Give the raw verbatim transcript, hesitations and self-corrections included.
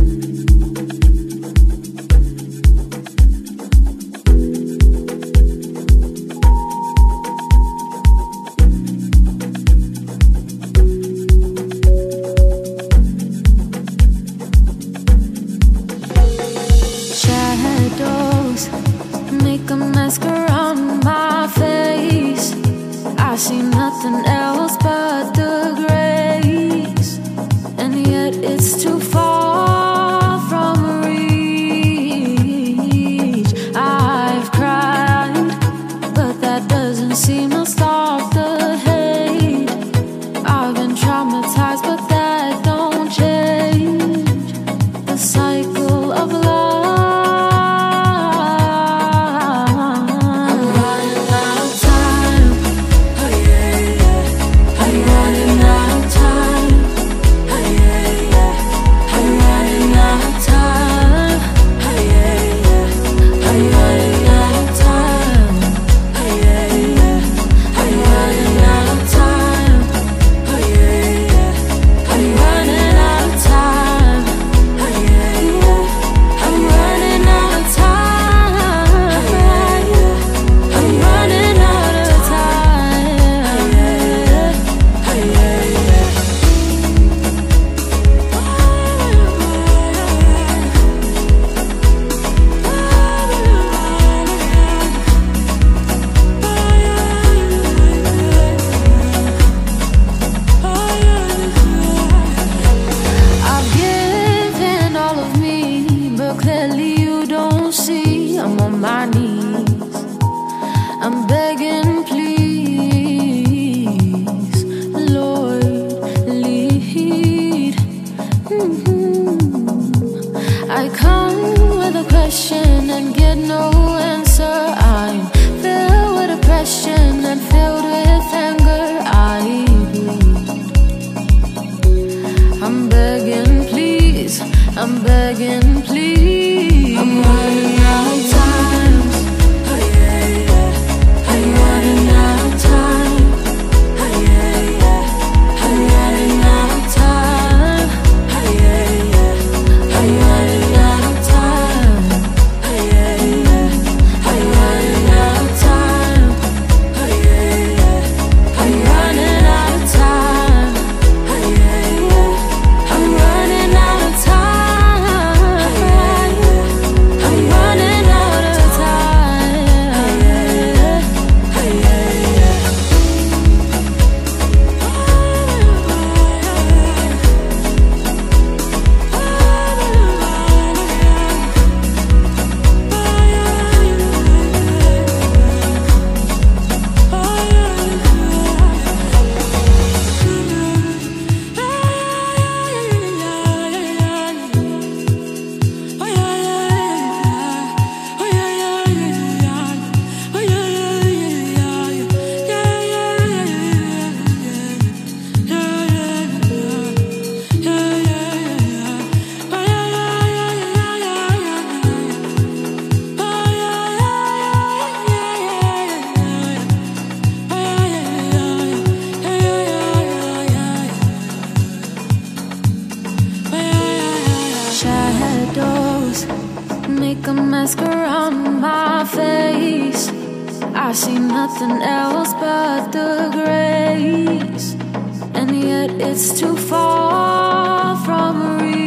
Make a mask around my face. I see nothing else but the grace, and yet it's too far from reach. I've cried, but that doesn't seem to stop the hate. I've been traumatized, but that don't change the cycle of love. I'm on my knees, I'm begging, please, Lord, lead. Mm-hmm. I come with a question and get no answer. I'm filled with oppression and filled with anger. I bleed. I'm begging, please, I'm begging, please. I'm running out of time. Oh yeah, yeah. I'm running out of time. Oh yeah, yeah. I'm running out of time. Oh yeah, yeah. I'm running out of time. Oh yeah, yeah. I'm running out of time. Oh yeah, yeah. I'm running out of time. Oh yeah, yeah. I'm running out of time. Make a mask around my face. I see nothing else but the grace, and yet it's too far from reach.